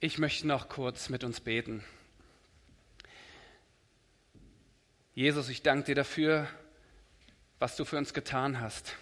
Ich möchte noch kurz mit uns beten. Jesus, ich danke dir dafür, was du für uns getan hast.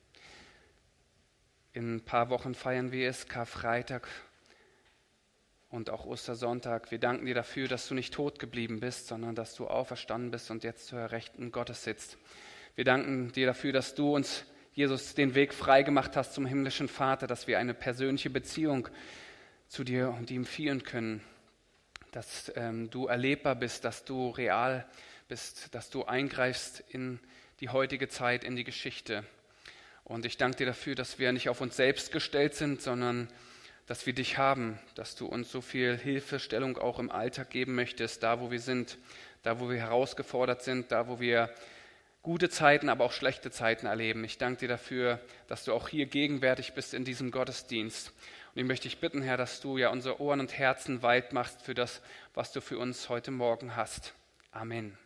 In ein paar Wochen feiern wir es, Karfreitag und auch Ostersonntag. Wir danken dir dafür, dass du nicht tot geblieben bist, sondern dass du auferstanden bist und jetzt zur Rechten Gottes sitzt. Wir danken dir dafür, dass du uns, Jesus, den Weg freigemacht hast zum himmlischen Vater, dass wir eine persönliche Beziehung zu dir und ihm führen können, dass du erlebbar bist, dass du real bist, dass du eingreifst in die heutige Zeit, in die Geschichte. Und ich danke dir dafür, dass wir nicht auf uns selbst gestellt sind, sondern dass wir dich haben, dass du uns so viel Hilfestellung auch im Alltag geben möchtest, da wo wir sind, da wo wir herausgefordert sind, da wo wir gute Zeiten, aber auch schlechte Zeiten erleben. Ich danke dir dafür, dass du auch hier gegenwärtig bist in diesem Gottesdienst. Und ich möchte dich bitten, Herr, dass du ja unsere Ohren und Herzen weit machst für das, was du für uns heute Morgen hast. Amen.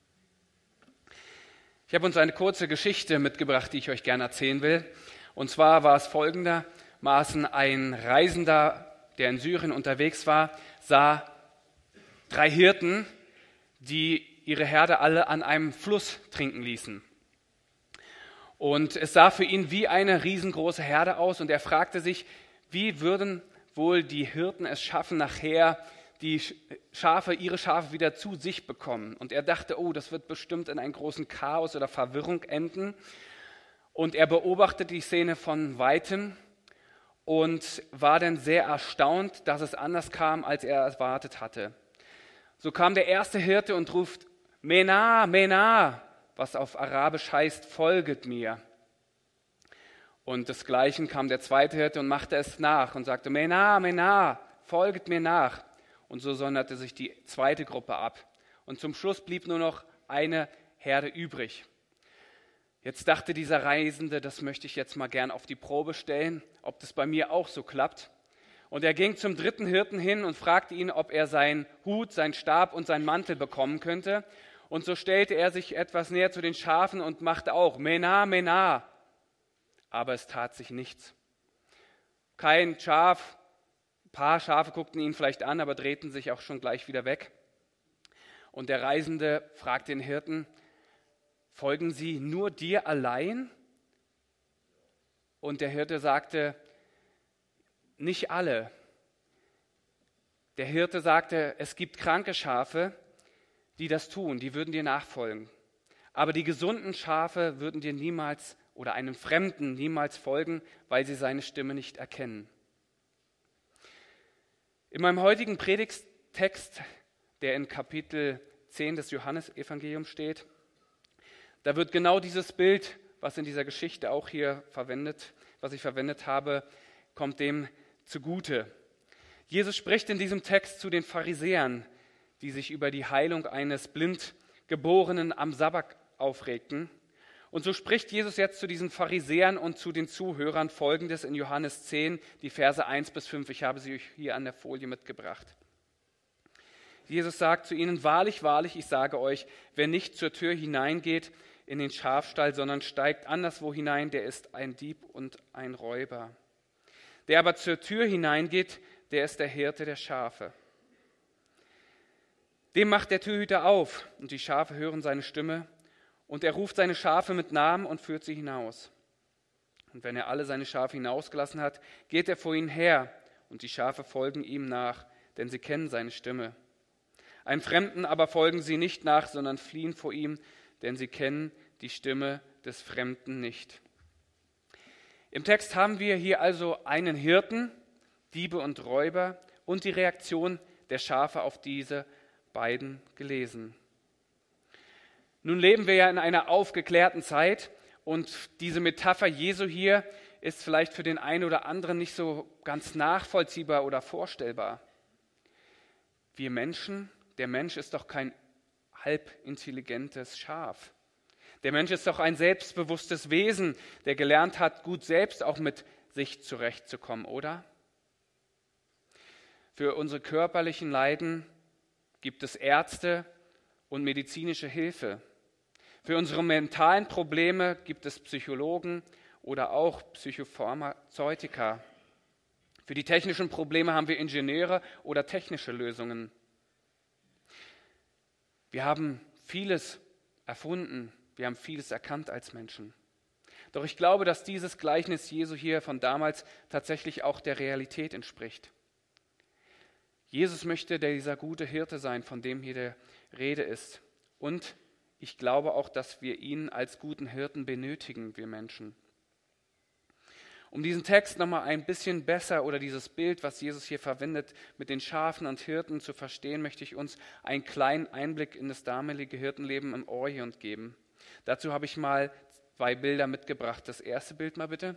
Ich habe uns eine kurze Geschichte mitgebracht, die ich euch gerne erzählen will. Und zwar war es folgendermaßen: Ein Reisender, der in Syrien unterwegs war, sah 3 Hirten, die ihre Herde alle an einem Fluss trinken ließen. Und es sah für ihn wie eine riesengroße Herde aus und er fragte sich, wie würden wohl die Hirten es schaffen, nachher ihre Schafe wieder zu sich bekommen. Und er dachte, das wird bestimmt in einem großen Chaos oder Verwirrung enden. Und er beobachtete die Szene von Weitem und war dann sehr erstaunt, dass es anders kam, als er erwartet hatte. So kam der erste Hirte und ruft, Mena, Mena, was auf Arabisch heißt, folget mir. Und desgleichen kam der zweite Hirte und machte es nach und sagte, Mena, Mena, folget mir nach. Und so sonderte sich die zweite Gruppe ab. Und zum Schluss blieb nur noch eine Herde übrig. Jetzt dachte dieser Reisende, das möchte ich jetzt mal gern auf die Probe stellen, ob das bei mir auch so klappt. Und er ging zum dritten Hirten hin und fragte ihn, ob er seinen Hut, seinen Stab und seinen Mantel bekommen könnte. Und so stellte er sich etwas näher zu den Schafen und machte auch Mena, Mena. Aber es tat sich nichts. Kein Schaf, ein paar Schafe guckten ihn vielleicht an, aber drehten sich auch schon gleich wieder weg. Und der Reisende fragte den Hirten, folgen Sie nur dir allein? Und der Hirte sagte, nicht alle. Der Hirte sagte, es gibt kranke Schafe, die das tun, die würden dir nachfolgen. Aber die gesunden Schafe würden dir niemals oder einem Fremden niemals folgen, weil sie seine Stimme nicht erkennen. In meinem heutigen Predigttext, der in Kapitel 10 des Johannesevangeliums steht, da wird genau dieses Bild, was in dieser Geschichte auch hier was ich verwendet habe, kommt dem zugute. Jesus spricht in diesem Text zu den Pharisäern, die sich über die Heilung eines Blindgeborenen am Sabbat aufregten. Und so spricht Jesus jetzt zu diesen Pharisäern und zu den Zuhörern Folgendes in Johannes 10, die Verse 1-5. Ich habe sie euch hier an der Folie mitgebracht. Jesus sagt zu ihnen, wahrlich, wahrlich, ich sage euch, wer nicht zur Tür hineingeht in den Schafstall, sondern steigt anderswo hinein, der ist ein Dieb und ein Räuber. Der aber zur Tür hineingeht, der ist der Hirte der Schafe. Dem macht der Türhüter auf und die Schafe hören seine Stimme und er ruft seine Schafe mit Namen und führt sie hinaus. Und wenn er alle seine Schafe hinausgelassen hat, geht er vor ihnen her und die Schafe folgen ihm nach, denn sie kennen seine Stimme. Einem Fremden aber folgen sie nicht nach, sondern fliehen vor ihm, denn sie kennen die Stimme des Fremden nicht. Im Text haben wir hier also einen Hirten, Diebe und Räuber und die Reaktion der Schafe auf diese beiden gelesen. Nun leben wir ja in einer aufgeklärten Zeit und diese Metapher Jesu hier ist vielleicht für den einen oder anderen nicht so ganz nachvollziehbar oder vorstellbar. Wir Menschen, der Mensch ist doch kein halbintelligentes Schaf. Der Mensch ist doch ein selbstbewusstes Wesen, der gelernt hat, gut selbst auch mit sich zurechtzukommen, oder? Für unsere körperlichen Leiden gibt es Ärzte und medizinische Hilfe. Für unsere mentalen Probleme gibt es Psychologen oder auch Psychopharmazeutika. Für die technischen Probleme haben wir Ingenieure oder technische Lösungen. Wir haben vieles erfunden, wir haben vieles erkannt als Menschen. Doch ich glaube, dass dieses Gleichnis Jesu hier von damals tatsächlich auch der Realität entspricht. Jesus möchte dieser gute Hirte sein, von dem hier die Rede ist. Und ich glaube auch, dass wir ihn als guten Hirten benötigen, wir Menschen. Um diesen Text nochmal ein bisschen besser oder dieses Bild, was Jesus hier verwendet, mit den Schafen und Hirten zu verstehen, möchte ich uns einen kleinen Einblick in das damalige Hirtenleben im Orient geben. Dazu habe ich mal 2 Bilder mitgebracht. Das erste Bild mal bitte.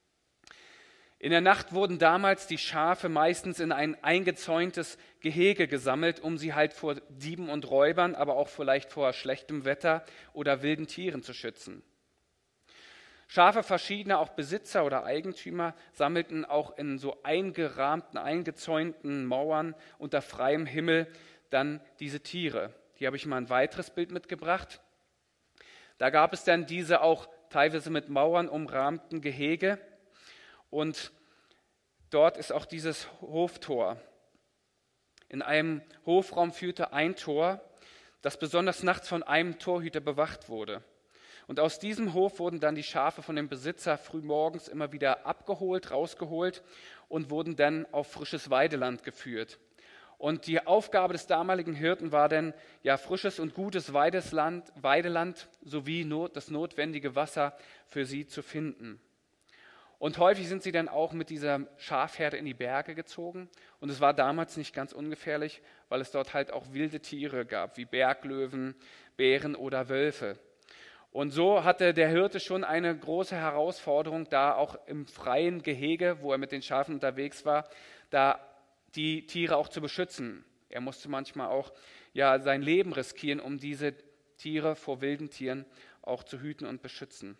In der Nacht wurden damals die Schafe meistens in ein eingezäuntes Gehege gesammelt, um sie halt vor Dieben und Räubern, aber auch vielleicht vor schlechtem Wetter oder wilden Tieren zu schützen. Schafe verschiedener, auch Besitzer oder Eigentümer, sammelten auch in so eingerahmten, eingezäunten Mauern unter freiem Himmel dann diese Tiere. Hier habe ich mal ein weiteres Bild mitgebracht. Da gab es dann diese auch teilweise mit Mauern umrahmten Gehege und dort ist auch dieses Hoftor. In einem Hofraum führte ein Tor, das besonders nachts von einem Torhüter bewacht wurde. Und aus diesem Hof wurden dann die Schafe von dem Besitzer frühmorgens immer wieder rausgeholt und wurden dann auf frisches Weideland geführt. Und die Aufgabe des damaligen Hirten war dann, ja, frisches und gutes Weideland sowie das notwendige Wasser für sie zu finden. Und häufig sind sie dann auch mit dieser Schafherde in die Berge gezogen. Und es war damals nicht ganz ungefährlich, weil es dort halt auch wilde Tiere gab, wie Berglöwen, Bären oder Wölfe. Und so hatte der Hirte schon eine große Herausforderung, da auch im freien Gehege, wo er mit den Schafen unterwegs war, da die Tiere auch zu beschützen. Er musste manchmal auch sein Leben riskieren, um diese Tiere vor wilden Tieren auch zu hüten und beschützen.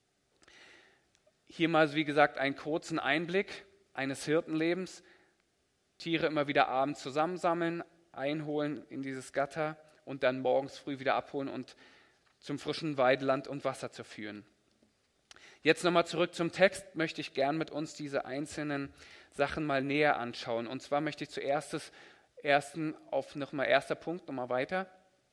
Hier mal, wie gesagt, einen kurzen Einblick eines Hirtenlebens. Tiere immer wieder abends zusammensammeln, einholen in dieses Gatter und dann morgens früh wieder abholen und zum frischen Weideland und Wasser zu führen. Jetzt nochmal zurück zum Text, möchte ich gern mit uns diese einzelnen Sachen mal näher anschauen. Und zwar möchte ich zuerst erster Punkt, nochmal weiter.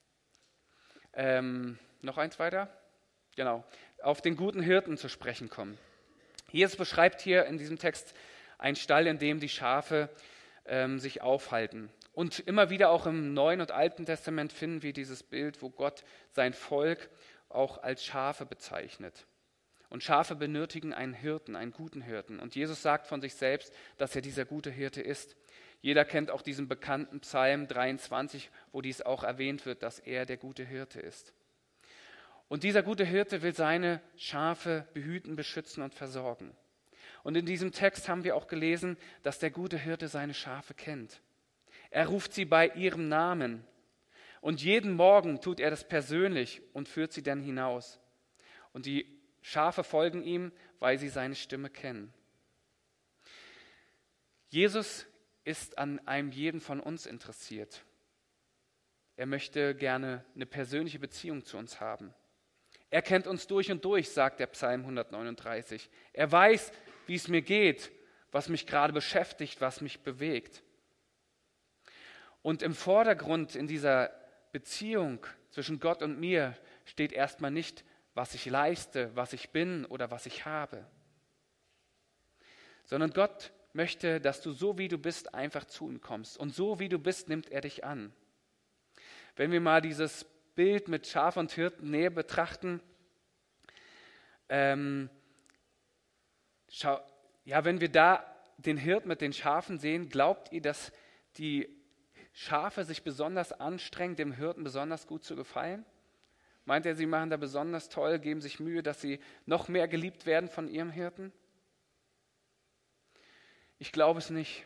Noch eins weiter? Genau, auf den guten Hirten zu sprechen kommen. Jesus beschreibt hier in diesem Text einen Stall, in dem die Schafe sich aufhalten. Und immer wieder auch im Neuen und Alten Testament finden wir dieses Bild, wo Gott sein Volk auch als Schafe bezeichnet. Und Schafe benötigen einen Hirten, einen guten Hirten. Und Jesus sagt von sich selbst, dass er dieser gute Hirte ist. Jeder kennt auch diesen bekannten Psalm 23, wo dies auch erwähnt wird, dass er der gute Hirte ist. Und dieser gute Hirte will seine Schafe behüten, beschützen und versorgen. Und in diesem Text haben wir auch gelesen, dass der gute Hirte seine Schafe kennt. Er ruft sie bei ihrem Namen. Und jeden Morgen tut er das persönlich und führt sie dann hinaus. Und die Schafe folgen ihm, weil sie seine Stimme kennen. Jesus ist an einem jeden von uns interessiert. Er möchte gerne eine persönliche Beziehung zu uns haben. Er kennt uns durch und durch, sagt der Psalm 139. Er weiß, wie es mir geht, was mich gerade beschäftigt, was mich bewegt. Und im Vordergrund in dieser Beziehung zwischen Gott und mir steht erstmal nicht, was ich leiste, was ich bin oder was ich habe. Sondern Gott möchte, dass du so wie du bist einfach zu ihm kommst. Und so wie du bist, nimmt er dich an. Wenn wir mal dieses Bild mit Schaf und Hirten näher betrachten, wenn wir da den Hirten mit den Schafen sehen, glaubt ihr, dass die Schafe sich besonders anstrengen, dem Hirten besonders gut zu gefallen? Meint er, sie machen da besonders toll, geben sich Mühe, dass sie noch mehr geliebt werden von ihrem Hirten? Ich glaube es nicht.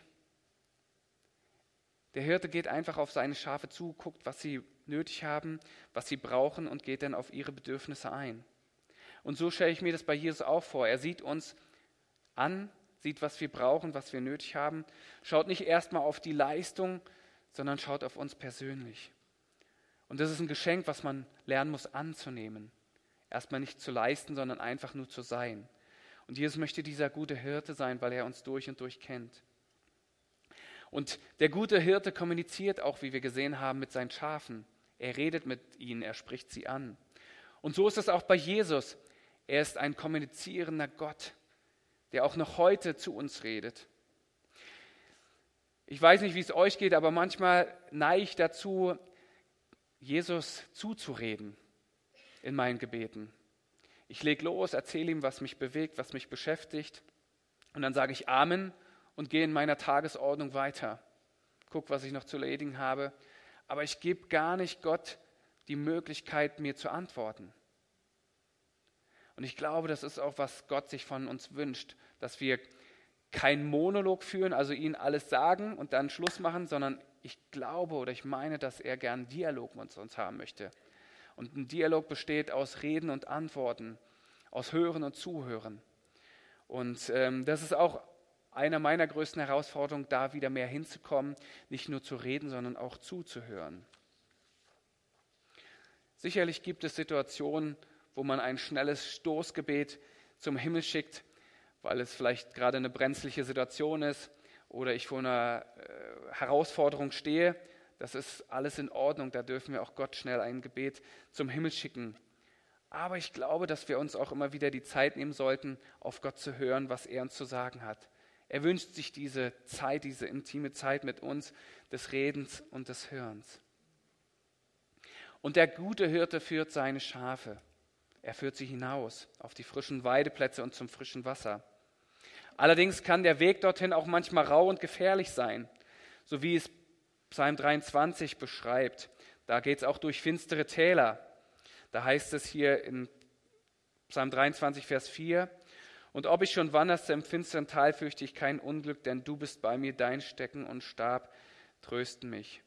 Der Hirte geht einfach auf seine Schafe zu, guckt, was sie nötig haben, was sie brauchen und geht dann auf ihre Bedürfnisse ein. Und so stelle ich mir das bei Jesus auch vor. Er sieht uns an, sieht, was wir brauchen, was wir nötig haben, schaut nicht erstmal auf die Leistung, sondern schaut auf uns persönlich. Und das ist ein Geschenk, was man lernen muss anzunehmen. Erstmal nicht zu leisten, sondern einfach nur zu sein. Und Jesus möchte dieser gute Hirte sein, weil er uns durch und durch kennt. Und der gute Hirte kommuniziert auch, wie wir gesehen haben, mit seinen Schafen. Er redet mit ihnen, er spricht sie an. Und so ist es auch bei Jesus. Er ist ein kommunizierender Gott, der auch noch heute zu uns redet. Ich weiß nicht, wie es euch geht, aber manchmal neige ich dazu, Jesus zuzureden in meinen Gebeten. Ich lege los, erzähle ihm, was mich bewegt, was mich beschäftigt. Und dann sage ich Amen und gehe in meiner Tagesordnung weiter. Guck, was ich noch zu erledigen habe. Aber ich gebe gar nicht Gott die Möglichkeit, mir zu antworten. Und ich glaube, das ist auch, was Gott sich von uns wünscht, dass wir keinen Monolog führen, also ihm alles sagen und dann Schluss machen, sondern ich glaube oder ich meine, dass er gern einen Dialog mit uns haben möchte. Und ein Dialog besteht aus Reden und Antworten, aus Hören und Zuhören. Und das ist auch eine meiner größten Herausforderungen, da wieder mehr hinzukommen, nicht nur zu reden, sondern auch zuzuhören. Sicherlich gibt es Situationen, wo man ein schnelles Stoßgebet zum Himmel schickt, weil es vielleicht gerade eine brenzliche Situation ist oder ich vor einer Herausforderung stehe. Das ist alles in Ordnung, da dürfen wir auch Gott schnell ein Gebet zum Himmel schicken. Aber ich glaube, dass wir uns auch immer wieder die Zeit nehmen sollten, auf Gott zu hören, was er uns zu sagen hat. Er wünscht sich diese Zeit, diese intime Zeit mit uns, des Redens und des Hörens. Und der gute Hirte führt seine Schafe. Er führt sie hinaus auf die frischen Weideplätze und zum frischen Wasser. Allerdings kann der Weg dorthin auch manchmal rau und gefährlich sein, so wie es Psalm 23 beschreibt. Da geht es auch durch finstere Täler. Da heißt es hier in Psalm 23, Vers 4, und ob ich schon wanderste im finsteren Tal, fürchte ich kein Unglück, denn du bist bei mir, dein Stecken und Stab trösten mich.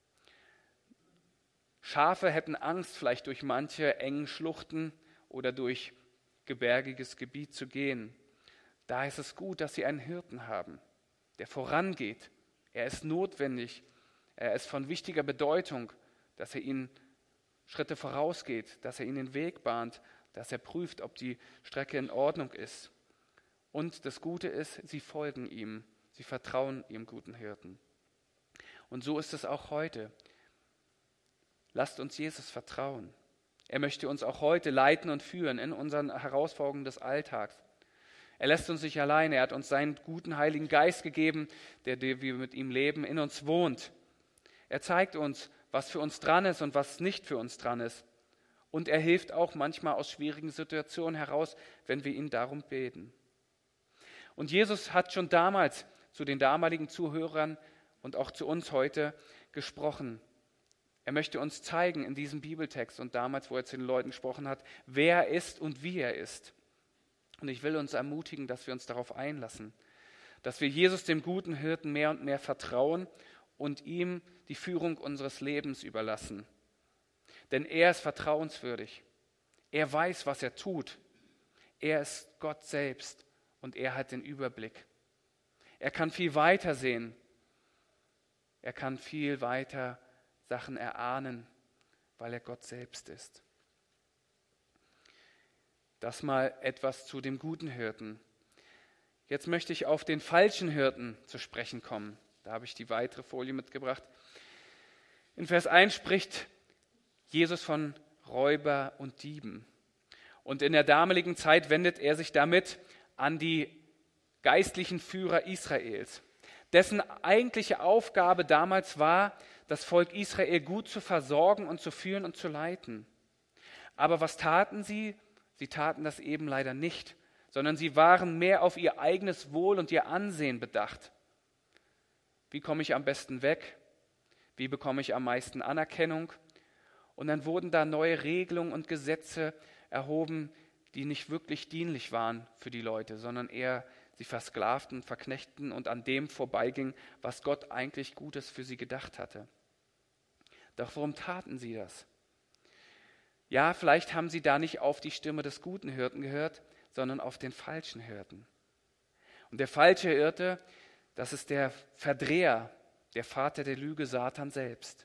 Schafe hätten Angst, vielleicht durch manche engen Schluchten oder durch gebirgiges Gebiet zu gehen. Da ist es gut, dass sie einen Hirten haben, der vorangeht. Er ist notwendig, er ist von wichtiger Bedeutung, dass er ihnen Schritte vorausgeht, dass er ihnen den Weg bahnt, dass er prüft, ob die Strecke in Ordnung ist. Und das Gute ist, sie folgen ihm, sie vertrauen ihrem guten Hirten. Und so ist es auch heute. Lasst uns Jesus vertrauen. Er möchte uns auch heute leiten und führen in unseren Herausforderungen des Alltags. Er lässt uns nicht alleine. Er hat uns seinen guten Heiligen Geist gegeben, der wir mit ihm leben, in uns wohnt. Er zeigt uns, was für uns dran ist und was nicht für uns dran ist. Und er hilft auch manchmal aus schwierigen Situationen heraus, wenn wir ihn darum beten. Und Jesus hat schon damals zu den damaligen Zuhörern und auch zu uns heute gesprochen. Er möchte uns zeigen in diesem Bibeltext und damals, wo er zu den Leuten gesprochen hat, wer er ist und wie er ist. Und ich will uns ermutigen, dass wir uns darauf einlassen, dass wir Jesus, dem guten Hirten, mehr und mehr vertrauen und ihm die Führung unseres Lebens überlassen. Denn er ist vertrauenswürdig. Er weiß, was er tut. Er ist Gott selbst und er hat den Überblick. Er kann viel weiter sehen. Er kann viel weiter Sachen erahnen, weil er Gott selbst ist. Das mal etwas zu dem guten Hirten. Jetzt möchte ich auf den falschen Hirten zu sprechen kommen. Da habe ich die weitere Folie mitgebracht. In Vers 1 spricht Jesus von Räuber und Dieben. Und in der damaligen Zeit wendet er sich damit an die geistlichen Führer Israels, dessen eigentliche Aufgabe damals war, das Volk Israel gut zu versorgen und zu führen und zu leiten. Aber was taten sie? Sie taten das eben leider nicht, sondern sie waren mehr auf ihr eigenes Wohl und ihr Ansehen bedacht. Wie komme ich am besten weg? Wie bekomme ich am meisten Anerkennung? Und dann wurden da neue Regelungen und Gesetze erhoben, die nicht wirklich dienlich waren für die Leute, sondern eher sie versklavten, verknechteten und an dem vorbeigingen, was Gott eigentlich Gutes für sie gedacht hatte. Doch warum taten sie das? Ja, vielleicht haben sie da nicht auf die Stimme des guten Hirten gehört, sondern auf den falschen Hirten. Und der falsche Hirte, das ist der Verdreher, der Vater der Lüge, Satan selbst.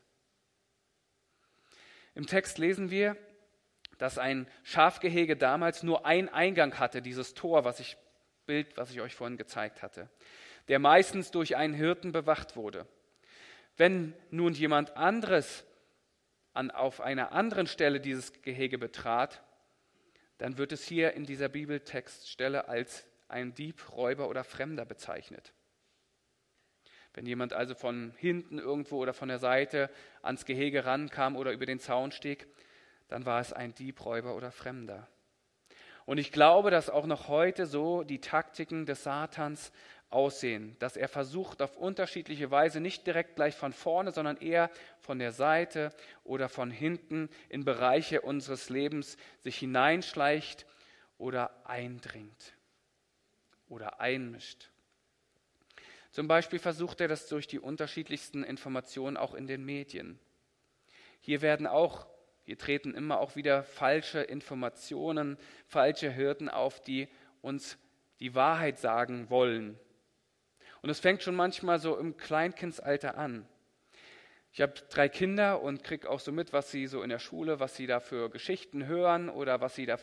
Im Text lesen wir, dass ein Schafgehege damals nur einen Eingang hatte, dieses Tor, was ich euch vorhin gezeigt hatte. der meistens durch einen Hirten bewacht wurde. Wenn nun jemand anderes auf einer anderen Stelle dieses Gehege betrat, dann wird es hier in dieser Bibeltextstelle als ein Dieb, Räuber oder Fremder bezeichnet. Wenn jemand also von hinten irgendwo oder von der Seite ans Gehege rankam oder über den Zaun stieg, dann war es ein Dieb, Räuber oder Fremder. Und ich glaube, dass auch noch heute so die Taktiken des Satans aussehen, dass er versucht, auf unterschiedliche Weise nicht direkt gleich von vorne, sondern eher von der Seite oder von hinten in Bereiche unseres Lebens sich hineinschleicht oder eindringt oder einmischt. Zum Beispiel versucht er das durch die unterschiedlichsten Informationen auch in den Medien. Hier treten immer auch wieder falsche Informationen, falsche Hirten auf, die uns die Wahrheit sagen wollen. Und es fängt schon manchmal so im Kleinkindsalter an. Ich habe 3 Kinder und kriege auch so mit, was sie so in der Schule, was sie da für Geschichten hören oder was sie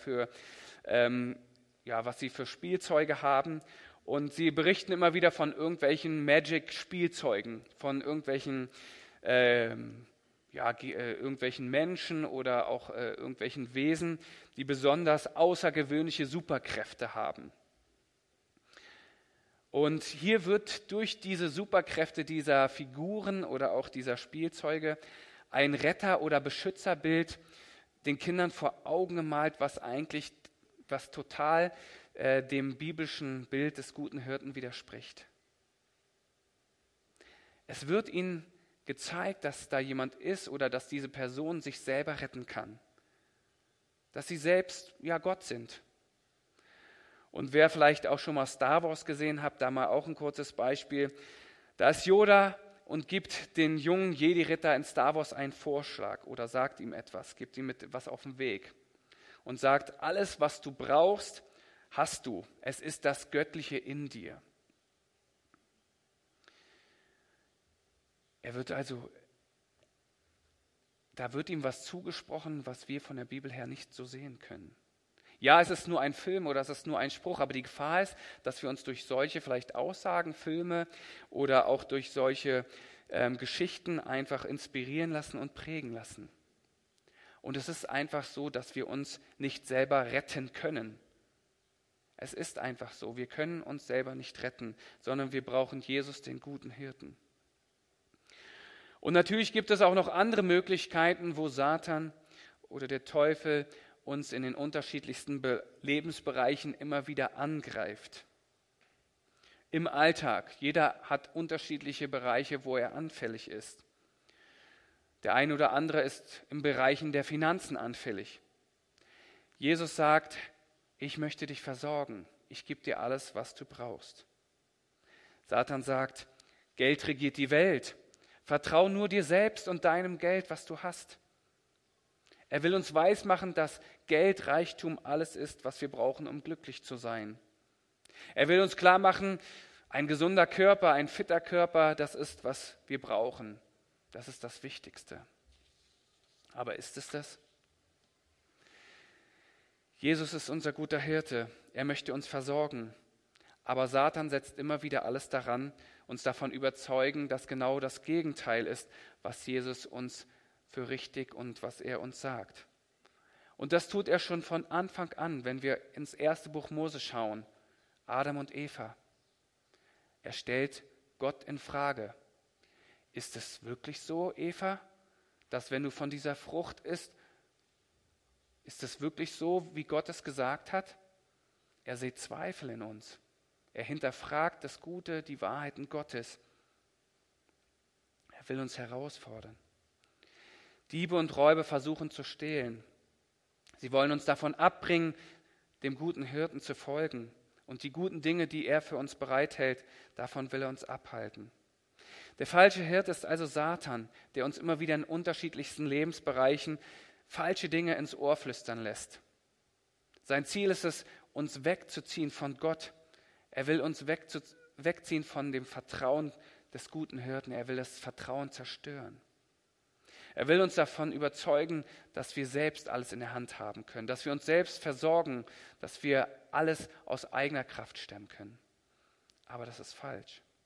was sie für Spielzeuge haben. Und sie berichten immer wieder von irgendwelchen Magic-Spielzeugen, von irgendwelchen irgendwelchen Menschen oder auch irgendwelchen Wesen, die besonders außergewöhnliche Superkräfte haben. Und hier wird durch diese Superkräfte dieser Figuren oder auch dieser Spielzeuge ein Retter- oder Beschützerbild den Kindern vor Augen gemalt, was total dem biblischen Bild des guten Hirten widerspricht. Es wird ihnen gezeigt, dass da jemand ist oder dass diese Person sich selber retten kann. Dass sie selbst Gott sind. Und wer vielleicht auch schon mal Star Wars gesehen hat, da mal auch ein kurzes Beispiel. Da ist Yoda und gibt den jungen Jedi-Ritter in Star Wars einen Vorschlag oder sagt ihm etwas, gibt ihm etwas auf den Weg und sagt, alles, was du brauchst, hast du. Es ist das Göttliche in dir. Da wird ihm was zugesprochen, was wir von der Bibel her nicht so sehen können. Ja, es ist nur ein Film oder es ist nur ein Spruch, aber die Gefahr ist, dass wir uns durch solche vielleicht Aussagen, Filme oder auch durch solche Geschichten einfach inspirieren lassen und prägen lassen. Und es ist einfach so, dass wir uns nicht selber retten können. Es ist einfach so, wir können uns selber nicht retten, sondern wir brauchen Jesus, den guten Hirten. Und natürlich gibt es auch noch andere Möglichkeiten, wo Satan oder der Teufel uns in den unterschiedlichsten Lebensbereichen immer wieder angreift. Im Alltag, jeder hat unterschiedliche Bereiche, wo er anfällig ist. Der eine oder andere ist im Bereichen der Finanzen anfällig. Jesus sagt, ich möchte dich versorgen, ich gebe dir alles, was du brauchst. Satan sagt, Geld regiert die Welt, vertrau nur dir selbst und deinem Geld, was du hast. Er will uns weismachen, dass Geld, Reichtum alles ist, was wir brauchen, um glücklich zu sein. Er will uns klar machen, ein gesunder Körper, ein fitter Körper, das ist, was wir brauchen. Das ist das Wichtigste. Aber ist es das? Jesus ist unser guter Hirte. Er möchte uns versorgen. Aber Satan setzt immer wieder alles daran, uns davon überzeugen, dass genau das Gegenteil ist, was Jesus uns für richtig und was er uns sagt. Und das tut er schon von Anfang an, wenn wir ins erste Buch Mose schauen, Adam und Eva. Er stellt Gott in Frage. Ist es wirklich so, Eva, dass wenn du von dieser Frucht isst, ist es wirklich so, wie Gott es gesagt hat? Er sieht Zweifel in uns. Er hinterfragt das Gute, die Wahrheiten Gottes. Er will uns herausfordern. Diebe und Räuber versuchen zu stehlen. Sie wollen uns davon abbringen, dem guten Hirten zu folgen. Und die guten Dinge, die er für uns bereithält, davon will er uns abhalten. Der falsche Hirte ist also Satan, der uns immer wieder in unterschiedlichsten Lebensbereichen falsche Dinge ins Ohr flüstern lässt. Sein Ziel ist es, uns wegzuziehen von Gott. Er will uns wegziehen von dem Vertrauen des guten Hirten. Er will das Vertrauen zerstören. Er will uns davon überzeugen, dass wir selbst alles in der Hand haben können, dass wir uns selbst versorgen, dass wir alles aus eigener Kraft stemmen können. Aber das ist falsch.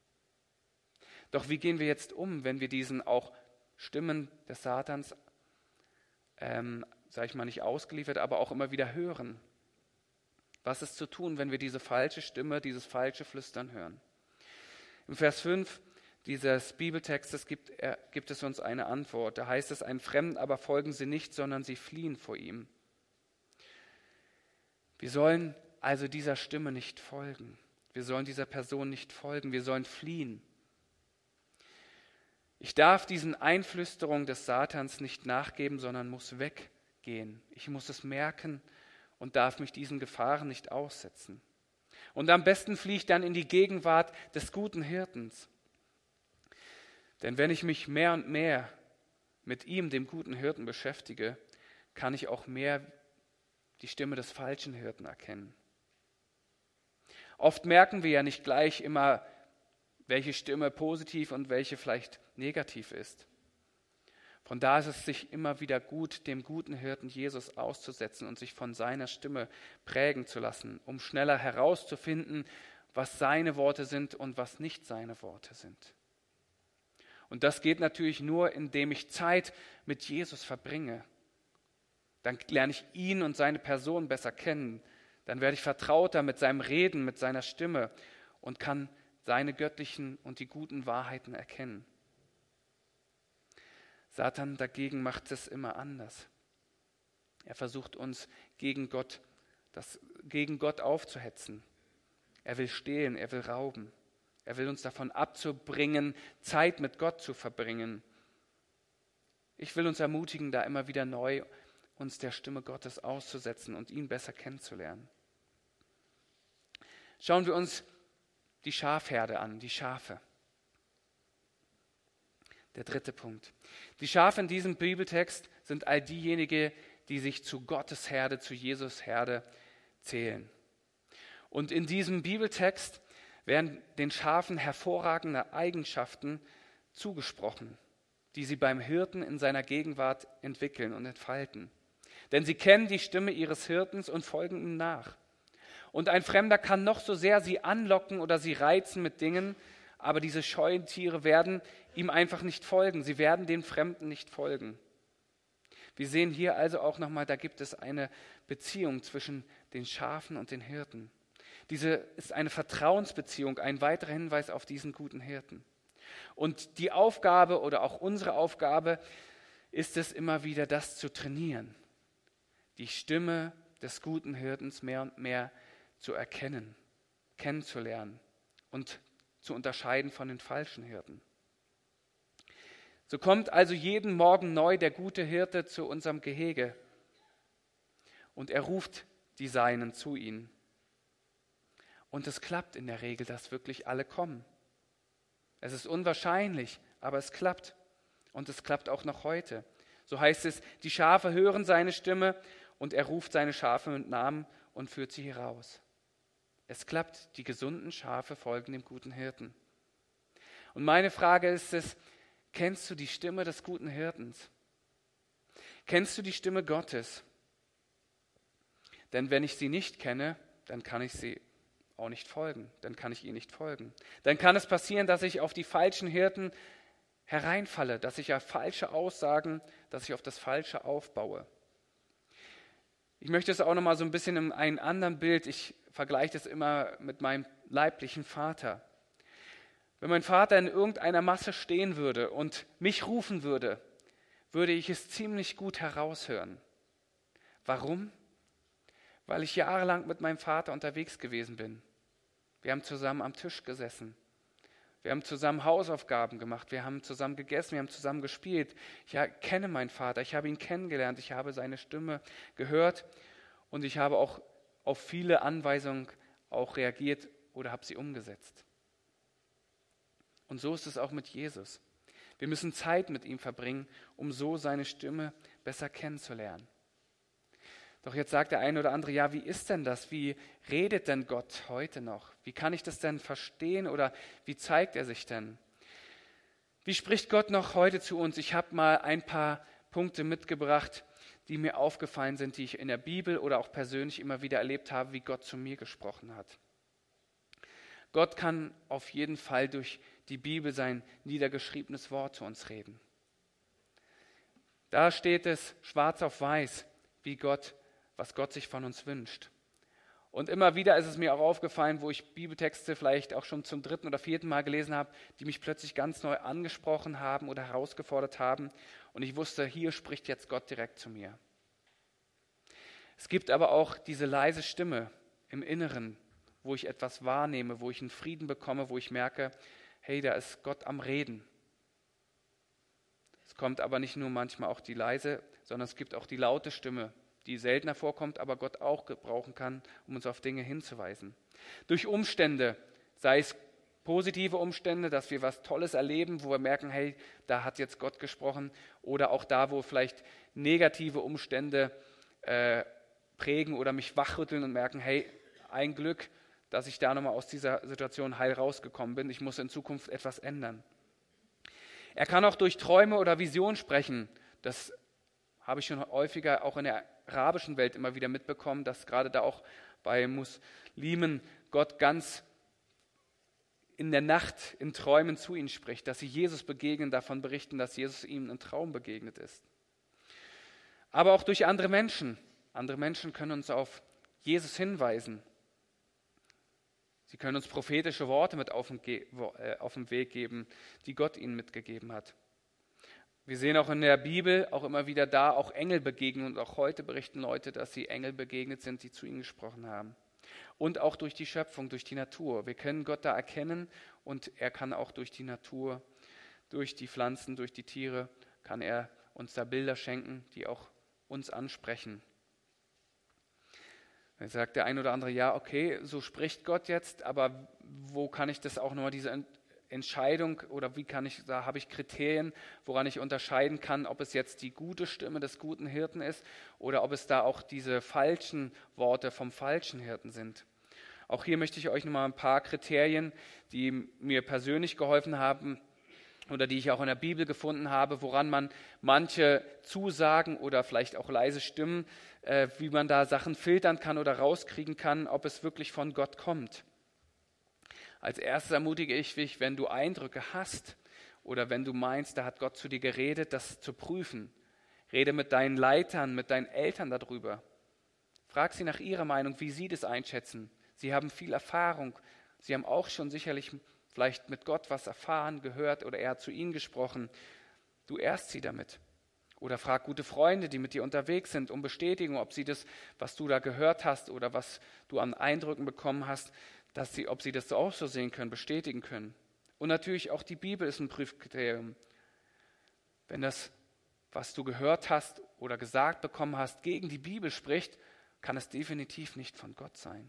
Doch wie gehen wir jetzt um, wenn wir diesen auch Stimmen des Satans, sage ich mal, nicht ausgeliefert, aber auch immer wieder hören? Was ist zu tun, wenn wir diese falsche Stimme, dieses falsche Flüstern hören? Im Vers 5 dieses Bibeltextes gibt es uns eine Antwort. Da heißt es, einem Fremden aber folgen sie nicht, sondern sie fliehen vor ihm. Wir sollen also dieser Stimme nicht folgen. Wir sollen dieser Person nicht folgen. Wir sollen fliehen. Ich darf diesen Einflüsterungen des Satans nicht nachgeben, sondern muss weggehen. Ich muss es merken und darf mich diesen Gefahren nicht aussetzen. Und am besten fliehe ich dann in die Gegenwart des guten Hirtens. Denn wenn ich mich mehr und mehr mit ihm, dem guten Hirten, beschäftige, kann ich auch mehr die Stimme des falschen Hirten erkennen. Oft merken wir ja nicht gleich immer, welche Stimme positiv und welche vielleicht negativ ist. Von da ist es sich immer wieder gut, dem guten Hirten Jesus auszusetzen und sich von seiner Stimme prägen zu lassen, um schneller herauszufinden, was seine Worte sind und was nicht seine Worte sind. Und das geht natürlich nur, indem ich Zeit mit Jesus verbringe. Dann lerne ich ihn und seine Person besser kennen. Dann werde ich vertrauter mit seinem Reden, mit seiner Stimme und kann seine göttlichen und die guten Wahrheiten erkennen. Satan dagegen macht es immer anders. Er versucht uns gegen Gott aufzuhetzen. Er will stehlen, er will rauben. Er will uns davon abzubringen, Zeit mit Gott zu verbringen. Ich will uns ermutigen, da immer wieder neu uns der Stimme Gottes auszusetzen und ihn besser kennenzulernen. Schauen wir uns die Schafherde an, die Schafe. Der dritte Punkt. Die Schafe in diesem Bibeltext sind all diejenigen, die sich zu Gottes Herde, zu Jesus Herde zählen. Und in diesem Bibeltext werden den Schafen hervorragende Eigenschaften zugesprochen, die sie beim Hirten in seiner Gegenwart entwickeln und entfalten. Denn sie kennen die Stimme ihres Hirtens und folgen ihm nach. Und ein Fremder kann noch so sehr sie anlocken oder sie reizen mit Dingen, aber diese scheuen Tiere werden ihm einfach nicht folgen. Sie werden den Fremden nicht folgen. Wir sehen hier also auch nochmal, da gibt es eine Beziehung zwischen den Schafen und den Hirten. Diese ist eine Vertrauensbeziehung, ein weiterer Hinweis auf diesen guten Hirten. Und die Aufgabe oder auch unsere Aufgabe ist es immer wieder, das zu trainieren, die Stimme des guten Hirtens mehr und mehr zu erkennen, kennenzulernen und zu unterscheiden von den falschen Hirten. So kommt also jeden Morgen neu der gute Hirte zu unserem Gehege und er ruft die Seinen zu ihm. Und es klappt in der Regel, dass wirklich alle kommen. Es ist unwahrscheinlich, aber es klappt. Und es klappt auch noch heute. So heißt es, die Schafe hören seine Stimme und er ruft seine Schafe mit Namen und führt sie heraus. Es klappt, die gesunden Schafe folgen dem guten Hirten. Und meine Frage ist es, kennst du die Stimme des guten Hirtens? Kennst du die Stimme Gottes? Denn wenn ich sie nicht kenne, dann kann ich sie auch nicht folgen, dann kann ich ihr nicht folgen. Dann kann es passieren, dass ich auf die falschen Hirten hereinfalle, dass ich auf falsche Aussagen, dass ich auf das Falsche aufbaue. Ich möchte es auch noch mal so ein bisschen in einem anderen Bild, ich vergleiche das immer mit meinem leiblichen Vater. Wenn mein Vater in irgendeiner Masse stehen würde und mich rufen würde, würde ich es ziemlich gut heraushören. Warum? Weil ich jahrelang mit meinem Vater unterwegs gewesen bin. Wir haben zusammen am Tisch gesessen. Wir haben zusammen Hausaufgaben gemacht. Wir haben zusammen gegessen. Wir haben zusammen gespielt. Ich kenne meinen Vater. Ich habe ihn kennengelernt. Ich habe seine Stimme gehört. Und ich habe auch auf viele Anweisungen auch reagiert oder habe sie umgesetzt. Und so ist es auch mit Jesus. Wir müssen Zeit mit ihm verbringen, um so seine Stimme besser kennenzulernen. Doch jetzt sagt der eine oder andere, ja, wie ist denn das? Wie redet denn Gott heute noch? Wie kann ich das denn verstehen oder wie zeigt er sich denn? Wie spricht Gott noch heute zu uns? Ich habe mal ein paar Punkte mitgebracht, die mir aufgefallen sind, die ich in der Bibel oder auch persönlich immer wieder erlebt habe, wie Gott zu mir gesprochen hat. Gott kann auf jeden Fall durch die Bibel, sein niedergeschriebenes Wort zu uns reden. Da steht es schwarz auf weiß, was Gott sich von uns wünscht. Und immer wieder ist es mir auch aufgefallen, wo ich Bibeltexte vielleicht auch schon zum 3. oder 4. Mal gelesen habe, die mich plötzlich ganz neu angesprochen haben oder herausgefordert haben. Und ich wusste, hier spricht jetzt Gott direkt zu mir. Es gibt aber auch diese leise Stimme im Inneren, wo ich etwas wahrnehme, wo ich einen Frieden bekomme, wo ich merke, hey, da ist Gott am Reden. Es kommt aber nicht nur manchmal auch die leise, sondern es gibt auch die laute Stimme, die seltener vorkommt, aber Gott auch gebrauchen kann, um uns auf Dinge hinzuweisen. Durch Umstände, sei es positive Umstände, dass wir was Tolles erleben, wo wir merken, hey, da hat jetzt Gott gesprochen, oder auch da, wo vielleicht negative Umstände prägen oder mich wachrütteln und merken, hey, ein Glück, dass ich da nochmal aus dieser Situation heil rausgekommen bin. Ich muss in Zukunft etwas ändern. Er kann auch durch Träume oder Visionen sprechen. Das habe ich schon häufiger auch in der arabischen Welt immer wieder mitbekommen, dass gerade da auch bei Muslimen Gott ganz in der Nacht in Träumen zu ihnen spricht, dass sie Jesus begegnen, davon berichten, dass Jesus ihnen im Traum begegnet ist. Aber auch durch andere Menschen. Andere Menschen können uns auf Jesus hinweisen. Sie können uns prophetische Worte mit auf den Weg geben, die Gott ihnen mitgegeben hat. Wir sehen auch in der Bibel auch immer wieder da auch Engel begegnen und auch heute berichten Leute, dass sie Engel begegnet sind, die zu ihnen gesprochen haben. Und auch durch die Schöpfung, durch die Natur. Wir können Gott da erkennen und er kann auch durch die Natur, durch die Pflanzen, durch die Tiere, kann er uns da Bilder schenken, die auch uns ansprechen. Dann sagt der ein oder andere, ja, okay, so spricht Gott jetzt, aber wo kann ich das auch nochmal, diese Entscheidung, oder wie kann ich, da habe ich Kriterien, woran ich unterscheiden kann, ob es jetzt die gute Stimme des guten Hirten ist oder ob es da auch diese falschen Worte vom falschen Hirten sind. Auch hier möchte ich euch nochmal ein paar Kriterien, die mir persönlich geholfen haben oder die ich auch in der Bibel gefunden habe, woran man manche Zusagen oder vielleicht auch leise Stimmen, wie man da Sachen filtern kann oder rauskriegen kann, ob es wirklich von Gott kommt. Als erstes ermutige ich dich, wenn du Eindrücke hast oder wenn du meinst, da hat Gott zu dir geredet, das zu prüfen. Rede mit deinen Leitern, mit deinen Eltern darüber. Frag sie nach ihrer Meinung, wie sie das einschätzen. Sie haben viel Erfahrung. Sie haben auch schon sicherlich vielleicht mit Gott was erfahren, gehört oder er hat zu ihnen gesprochen. Du ehrst sie damit. Oder frag gute Freunde, die mit dir unterwegs sind, um Bestätigung, ob sie das, was du da gehört hast oder was du an Eindrücken bekommen hast, ob sie das auch so sehen können, bestätigen können. Und natürlich auch die Bibel ist ein Prüfkriterium. Wenn das, was du gehört hast oder gesagt bekommen hast, gegen die Bibel spricht, kann es definitiv nicht von Gott sein.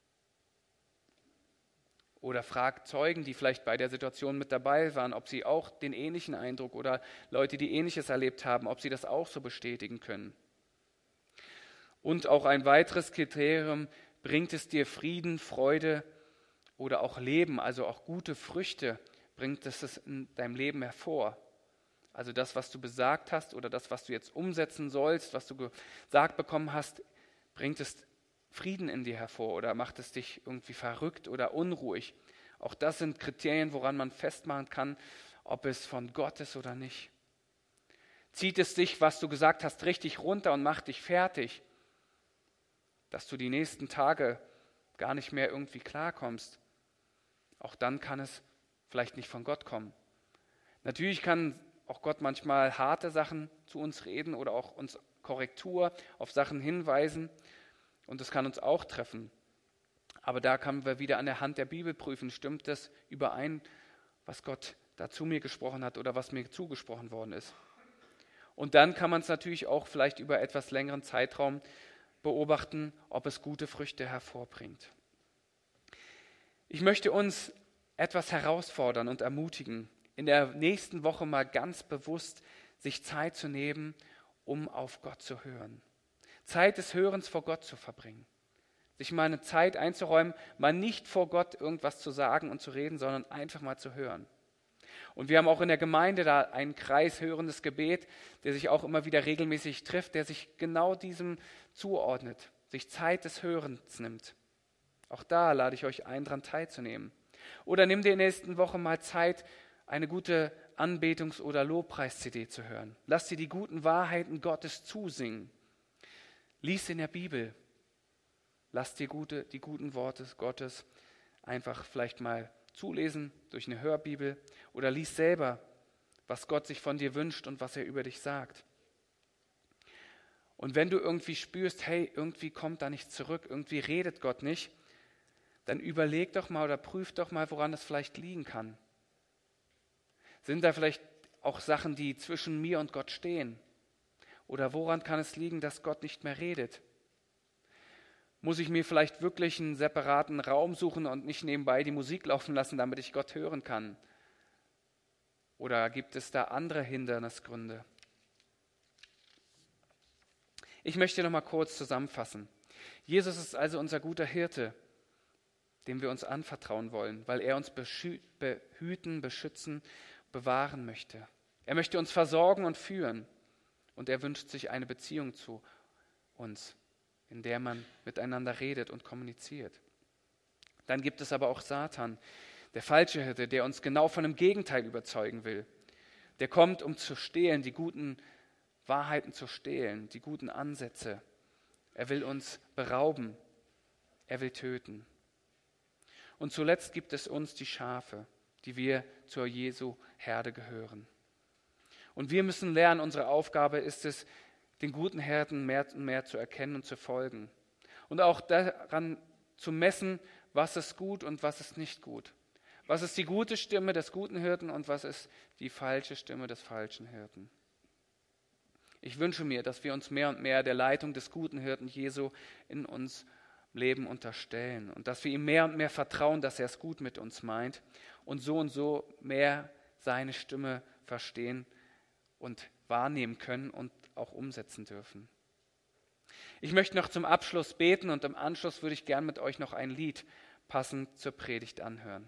Oder frag Zeugen, die vielleicht bei der Situation mit dabei waren, ob sie auch den ähnlichen Eindruck oder Leute, die Ähnliches erlebt haben, ob sie das auch so bestätigen können. Und auch ein weiteres Kriterium, bringt es dir Frieden, Freude oder auch Leben, also auch gute Früchte, bringt es in deinem Leben hervor. Also das, was du besagt hast oder das, was du jetzt umsetzen sollst, was du gesagt bekommen hast, bringt es Frieden in dir hervor oder macht es dich irgendwie verrückt oder unruhig. Auch das sind Kriterien, woran man festmachen kann, ob es von Gott ist oder nicht. Zieht es dich, was du gesagt hast, richtig runter und macht dich fertig, dass du die nächsten Tage gar nicht mehr irgendwie klarkommst. Auch dann kann es vielleicht nicht von Gott kommen. Natürlich kann auch Gott manchmal harte Sachen zu uns reden oder auch uns Korrektur auf Sachen hinweisen und das kann uns auch treffen. Aber da können wir wieder an der Hand der Bibel prüfen, stimmt das überein, was Gott da zu mir gesprochen hat oder was mir zugesprochen worden ist. Und dann kann man es natürlich auch vielleicht über etwas längeren Zeitraum beobachten, ob es gute Früchte hervorbringt. Ich möchte uns etwas herausfordern und ermutigen, in der nächsten Woche mal ganz bewusst sich Zeit zu nehmen, um auf Gott zu hören. Zeit des Hörens vor Gott zu verbringen. Sich mal eine Zeit einzuräumen, mal nicht vor Gott irgendwas zu sagen und zu reden, sondern einfach mal zu hören. Und wir haben auch in der Gemeinde da einen Kreis hörendes Gebet, der sich auch immer wieder regelmäßig trifft, der sich genau diesem zuordnet, sich Zeit des Hörens nimmt. Auch da lade ich euch ein, daran teilzunehmen. Oder nimm dir in der nächsten Woche mal Zeit, eine gute Anbetungs- oder Lobpreis-CD zu hören. Lass dir die guten Wahrheiten Gottes zusingen. Lies in der Bibel. Lass dir die guten Worte Gottes einfach vielleicht mal zulesen durch eine Hörbibel oder lies selber, was Gott sich von dir wünscht und was er über dich sagt. Und wenn du irgendwie spürst, hey, irgendwie kommt da nichts zurück, irgendwie redet Gott nicht, dann überleg doch mal oder prüf doch mal, woran das vielleicht liegen kann. Sind da vielleicht auch Sachen, die zwischen mir und Gott stehen? Oder woran kann es liegen, dass Gott nicht mehr redet? Muss ich mir vielleicht wirklich einen separaten Raum suchen und nicht nebenbei die Musik laufen lassen, damit ich Gott hören kann? Oder gibt es da andere Hindernisgründe? Ich möchte noch mal kurz zusammenfassen. Jesus ist also unser guter Hirte, dem wir uns anvertrauen wollen, weil er uns behüten, beschützen, bewahren möchte. Er möchte uns versorgen und führen und er wünscht sich eine Beziehung zu uns, in der man miteinander redet und kommuniziert. Dann gibt es aber auch Satan, der falsche Hirte, der uns genau von dem Gegenteil überzeugen will. Der kommt, um zu stehlen, die guten Wahrheiten zu stehlen, die guten Ansätze. Er will uns berauben, er will töten. Und zuletzt gibt es uns die Schafe, die wir zur Jesu Herde gehören. Und wir müssen lernen, unsere Aufgabe ist es, den guten Hirten mehr und mehr zu erkennen und zu folgen. Und auch daran zu messen, was ist gut und was ist nicht gut. Was ist die gute Stimme des guten Hirten und was ist die falsche Stimme des falschen Hirten. Ich wünsche mir, dass wir uns mehr und mehr der Leitung des guten Hirten Jesu in uns Leben unterstellen und dass wir ihm mehr und mehr vertrauen, dass er es gut mit uns meint und so mehr seine Stimme verstehen und wahrnehmen können und auch umsetzen dürfen. Ich möchte noch zum Abschluss beten und im Anschluss würde ich gern mit euch noch ein Lied passend zur Predigt anhören.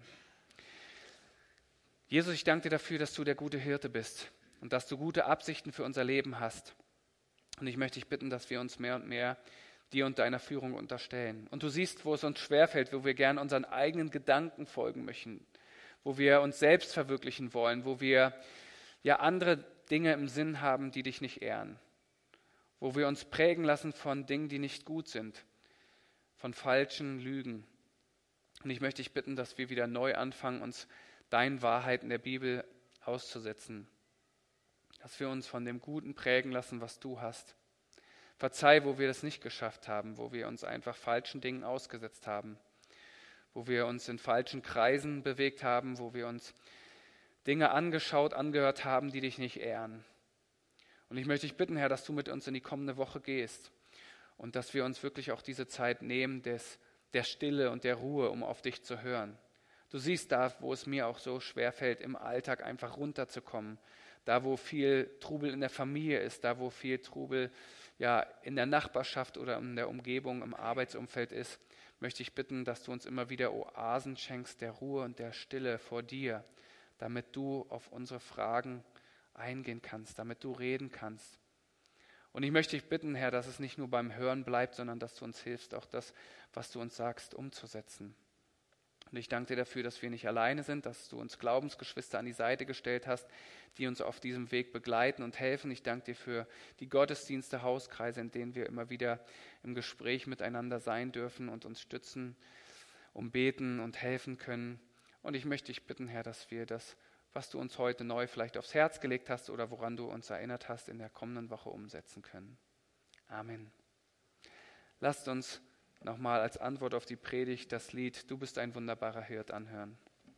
Jesus, ich danke dir dafür, dass du der gute Hirte bist und dass du gute Absichten für unser Leben hast. Und ich möchte dich bitten, dass wir uns mehr und mehr dir und deiner Führung unterstellen. Und du siehst, wo es uns schwerfällt, wo wir gern unseren eigenen Gedanken folgen möchten, wo wir uns selbst verwirklichen wollen, wo wir ja andere Dinge im Sinn haben, die dich nicht ehren, wo wir uns prägen lassen von Dingen, die nicht gut sind, von falschen Lügen. Und ich möchte dich bitten, dass wir wieder neu anfangen, uns deinen Wahrheiten der Bibel auszusetzen, dass wir uns von dem Guten prägen lassen, was du hast. Verzeih, wo wir das nicht geschafft haben, wo wir uns einfach falschen Dingen ausgesetzt haben, wo wir uns in falschen Kreisen bewegt haben, wo wir uns Dinge angeschaut, angehört haben, die dich nicht ehren. Und ich möchte dich bitten, Herr, dass du mit uns in die kommende Woche gehst und dass wir uns wirklich auch diese Zeit nehmen der Stille und der Ruhe, um auf dich zu hören. Du siehst da, wo es mir auch so schwerfällt, im Alltag einfach runterzukommen, da wo viel Trubel in der Familie ist, da wo viel Trubel in der Nachbarschaft oder in der Umgebung, im Arbeitsumfeld ist, möchte ich bitten, dass du uns immer wieder Oasen schenkst der Ruhe und der Stille vor dir, damit du auf unsere Fragen eingehen kannst, damit du reden kannst. Und ich möchte dich bitten, Herr, dass es nicht nur beim Hören bleibt, sondern dass du uns hilfst, auch das, was du uns sagst, umzusetzen. Und ich danke dir dafür, dass wir nicht alleine sind, dass du uns Glaubensgeschwister an die Seite gestellt hast, die uns auf diesem Weg begleiten und helfen. Ich danke dir für die Gottesdienste, Hauskreise, in denen wir immer wieder im Gespräch miteinander sein dürfen und uns stützen, beten und helfen können. Und ich möchte dich bitten, Herr, dass wir das, was du uns heute neu vielleicht aufs Herz gelegt hast oder woran du uns erinnert hast, in der kommenden Woche umsetzen können. Amen. Lasst uns nochmal als Antwort auf die Predigt das Lied "Du bist ein wunderbarer Hirt" anhören.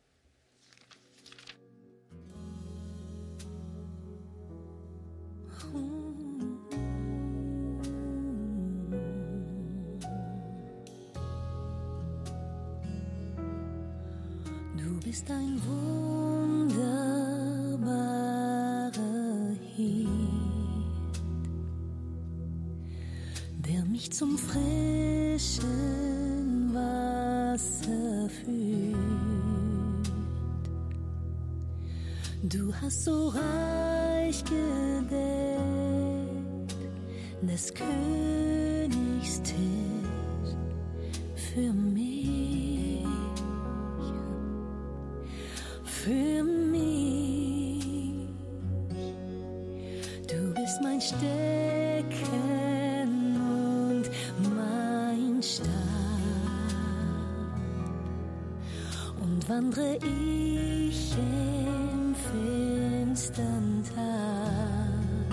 Du bist ein wunderbarer Hirt, der mich zum frischen Wasser führt. Du hast so reich gedeckt des Königs Tisch für mich. Stecken und mein Stab. Und wandre ich im finstern Tag,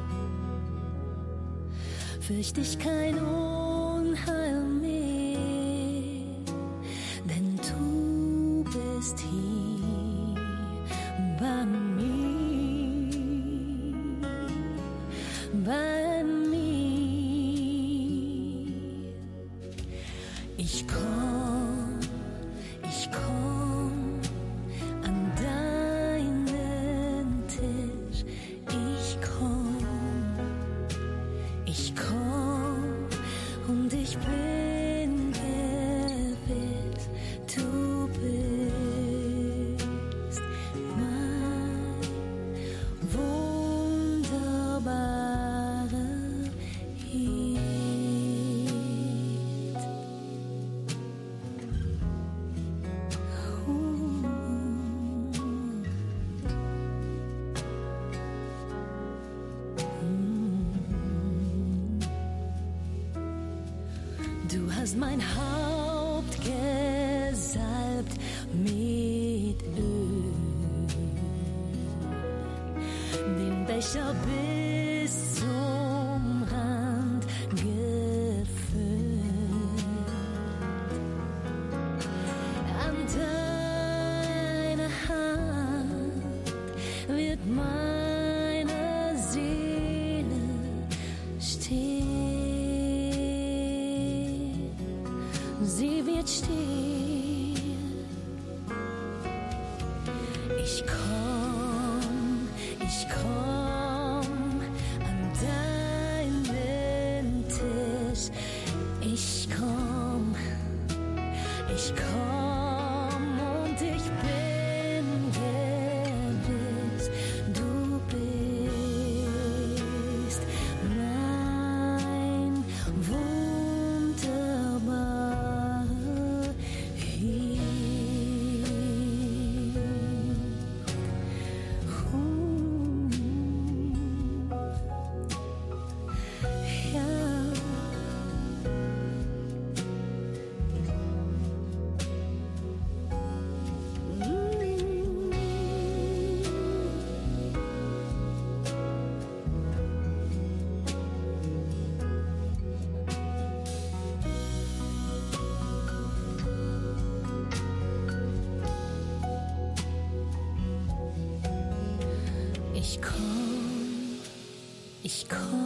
fürcht ich kein Unheil mehr, denn du bist hier bei mir, bei mir. Ich komm an deinen Tisch. Ich komm und ich bin gewiss, du bist mein wunderbarer Hirt. Du hast mein Haupt gesalbt mit Öl, den Becher bis zum Rand gefüllt. An deiner Hand wird meine Seele stehen. Sie wird still. Ich komm an deinen Tisch. Ich komm und ich bin gewiss, du bist mein wunderbarer Hirt. Ja. Ich komm